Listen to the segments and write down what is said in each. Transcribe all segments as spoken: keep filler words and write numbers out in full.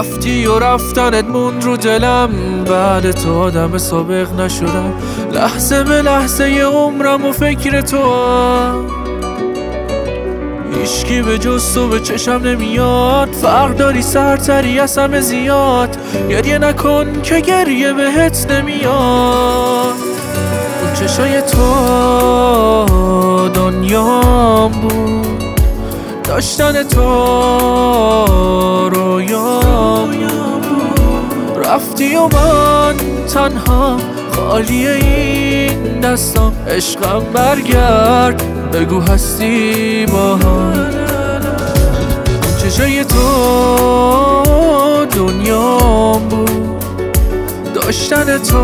رفتی و رفتنت موند رو دلم، بعد تو آدم سابق نشدم. لحظه به لحظه ی عمرم و فکر تو هم، هیچکی به جز تو به چشم نمیاد. فرق داری سرتری از همه زیاد، گریه نکن که گریه بهت نمیاد. اون چشای تو دنیام بود، داشتن تو رویام بود. رفتی و من تنها خالی این دستم، عشقم برگرد بگو هستی با هم. اون چشای تو دنیام بود، داشتن تو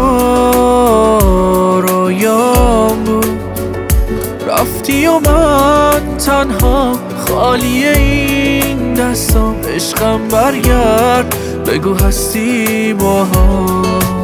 رویام بود. رفتی و من تنها خالی این دستم، عشقم برگرد بگو هستی با هم.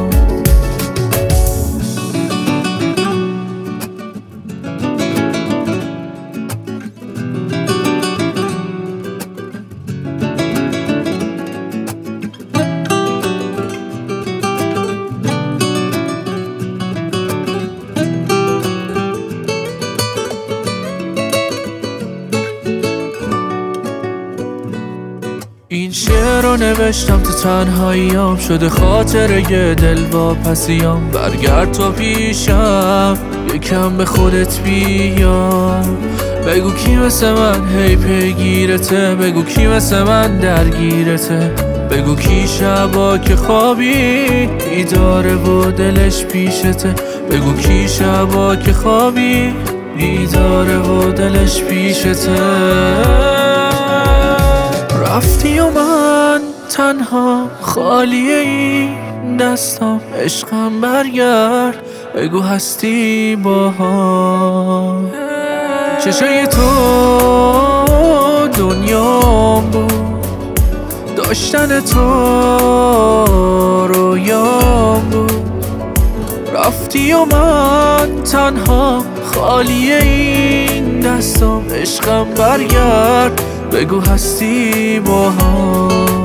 این شعر رو نوشتم تو تنهاییام، شده خاطره یه دل واپسیام. برگرد تو پیشم یکم به خودت بیا، بگو کی مثل من هی پیگیرته، بگو کی مثل من درگیرته، بگو کی شبا که خوابی بیداره و دلش پیشته، بگو کی شبا که خوابی بیداره و دلش پیشته. رفتی و من تنها خالی این دستم، عشقم برگرد بگو هستی با هم. چشای تو دنیام بود، داشتن تو رویام بود. رفتی و من تنها خالی این دستم، عشقم برگرد بگو هستی با هم.